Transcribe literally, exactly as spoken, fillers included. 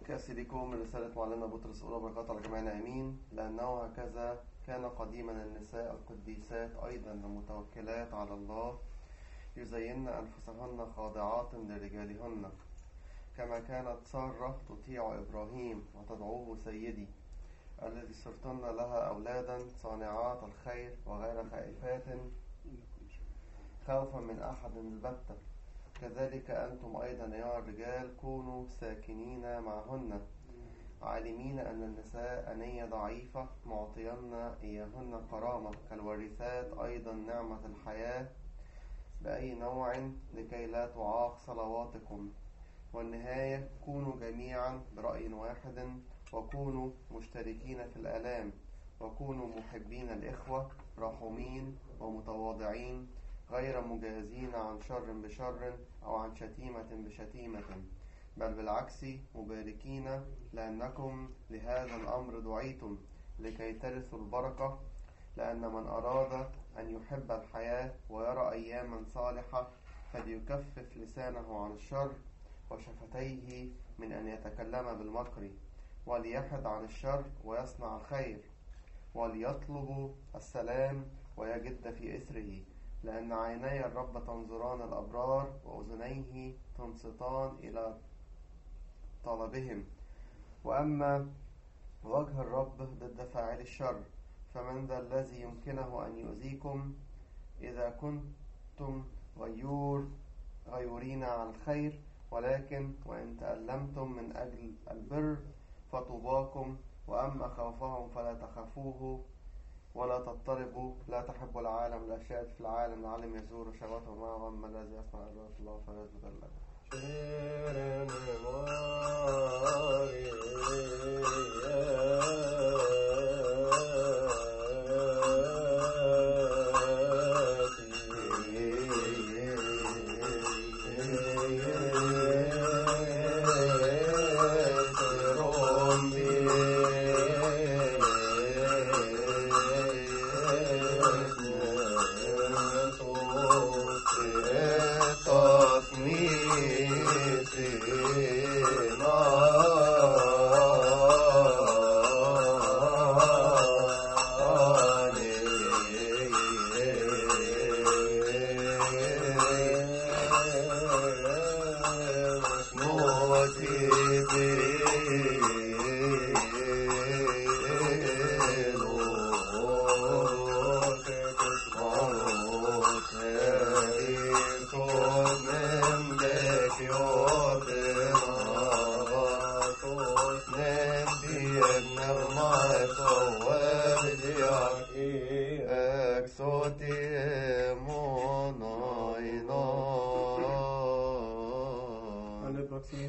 كأسيليكم من رسالة معلمنا بطرس الأولى بركاته على جميعنا آمين. لأنه هكذا كان قديما النساء القديسات أيضا المتوكلات على الله يزين أنفسهن خاضعات لرجالهن، كما كانت سارة تطيع إبراهيم وتدعوه سيدي، الذي صرتن لها أولادا صانعات الخير وغير خائفات خوفا من أحد البتة. كذلك أنتم أيضا أيها الرجال كونوا ساكنين معهن، عالمين أن النساء أنية ضعيفة، معطين إياهن كرامة كالورثات أيضا نعمة الحياة بأي نوع، لكي لا تعاق صلواتكم. والنهاية كونوا جميعا برأي واحد، وكونوا مشتركين في الآلام، وكونوا محبين الإخوة، رحومين ومتواضعين، غير مجازين عن شر بشر أو عن شتيمة بشتيمة، بل بالعكس مباركين، لأنكم لهذا الأمر دعيتم لكي ترثوا البركة. لأن من أراد أن يحب الحياة ويرى أياما صالحة فليكفف لسانه عن الشر وشفتيه من أن يتكلم بالمكر، وليحد عن الشر ويصنع الخير، وليطلب السلام ويجد في إثره. لأن عيني الرب تنظران الأبرار، وأذنيه تنصتان إلى طلبهم. وأما وجه الرب ضد فاعل الشر، فمن ذا الذي يمكنه أن يؤذيكم إذا كنتم غيور غيورين عن الخير؟ ولكن وإن تألمتم من أجل البر فطوباكم. وأما خوفهم فلا تخافوه ولا تضطربوا. لا تحبوا العالم، لا شيء في العالم، العالم يزور شهوته معه. أما الذي يصنع إرادة الله فيثبت له. Motivi